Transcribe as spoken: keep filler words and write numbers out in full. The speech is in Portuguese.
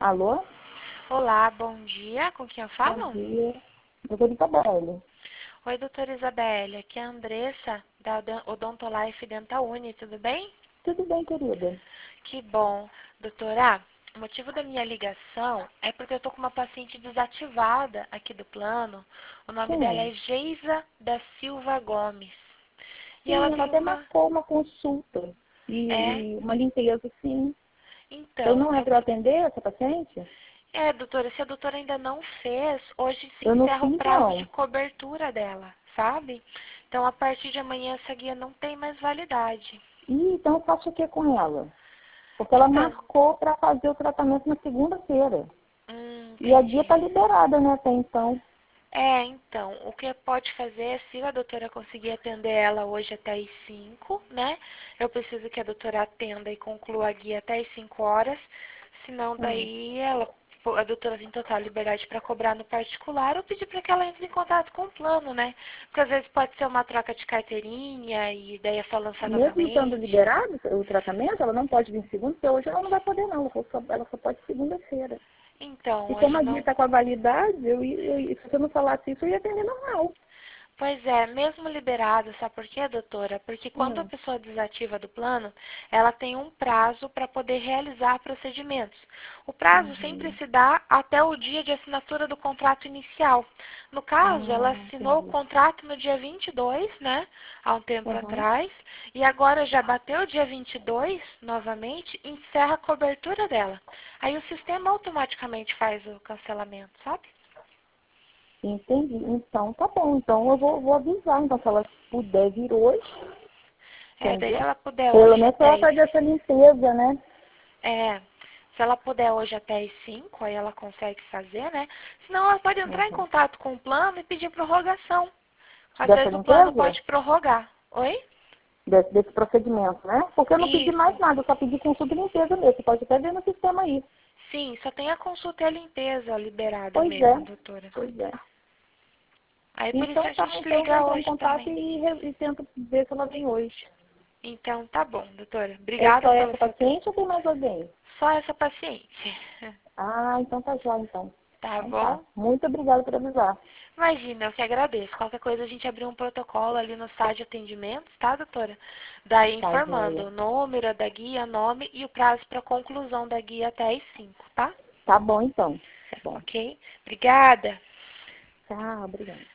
Alô? Olá, bom dia. Com quem eu Bom falo? dia. Doutora Isabelle. Oi, doutora Isabelle. Aqui é a Andressa, da Odan- Odontolife Dental Uni, tudo bem? Tudo bem, querida? Que bom. Doutora, o motivo da minha ligação é porque eu tô com uma paciente desativada aqui do plano. O nome Quem dela é? é Geisa da Silva Gomes. E ela Sim, ela tem até uma... marcou uma consulta É, e uma limpeza, sim. Então então, não é eu... para eu atender essa paciente? É, doutora, se a doutora ainda não fez, hoje se Eu não encerra o fiz, prazo de não. cobertura dela, sabe? Então, a partir de amanhã, essa guia não tem mais validade. Ih, então eu faço o que com ela? Porque ela Então, marcou para fazer o tratamento na segunda-feira. hum, E a guia entendi. está liberada, né, até então. É, então, o que pode fazer é, se a doutora conseguir atender ela hoje até as cinco, né? Eu preciso que a doutora atenda e conclua a guia até as cinco horas, senão Hum. daí ela, a doutora tem total liberdade para cobrar no particular ou pedir para que ela entre em contato com o plano, né? Porque às vezes pode ser uma troca de carteirinha e daí é só lançar Mesmo estando novamente. liberado o tratamento, ela não pode vir segunda, porque hoje ela não vai poder, não. Ela só, ela só pode segunda-feira. Então, E como hoje a guia não. está com a validade, eu, ia- eu, ia- se você não falasse isso, eu ia atender normal. Pois é, mesmo liberado, sabe por quê, doutora? Porque quando a Hum. pessoa desativa do plano, ela tem um prazo para poder realizar procedimentos. O prazo sempre Uhum. se dá até o dia de assinatura do contrato inicial. No caso, ela Ah, assinou o entendi. contrato no dia vinte e dois, né, há um tempo Uhum. atrás, e agora já bateu o dia vinte e dois, novamente, encerra a cobertura dela. Aí o sistema automaticamente faz o cancelamento, sabe? Entendi. Então, tá bom. Então, eu vou, vou avisar. Então, se ela puder vir hoje, É, daí se entendeu? ela puder Pelo hoje menos pra ela até fazer essa limpeza, né? É, se ela puder hoje até as cinco, aí ela consegue fazer, né? Senão ela pode entrar em Uhum. contato com o plano e pedir prorrogação. Às Dessa vezes o plano limpeza? pode prorrogar. Oi? Desse, desse procedimento, né? Porque eu não pedi mais Isso. nada, eu só pedi consulta e limpeza mesmo. Você pode até ver no sistema aí. Sim, só tem a consulta e a limpeza liberada Pois é. mesmo, doutora. Pois é. Aí por isso Então a tá, gente então eu vou liga entrar em hoje contato também. e, re- e tento ver se ela vem hoje. Então tá bom, doutora. É Obrigada só pelo essa seu tempo. paciente ou tem mais alguém? Só essa paciente. Ah, então tá já, então. Tá Então tá. bom? Muito obrigada por avisar. Imagina, eu que agradeço. Qualquer coisa a gente abriu um protocolo ali no site de atendimentos, tá, doutora? Daí Tá, informando joia. o número da guia, nome e o prazo para conclusão da guia até as cinco, tá? Tá bom, então. Tá bom. Ok? Obrigada. Tchau, obrigada.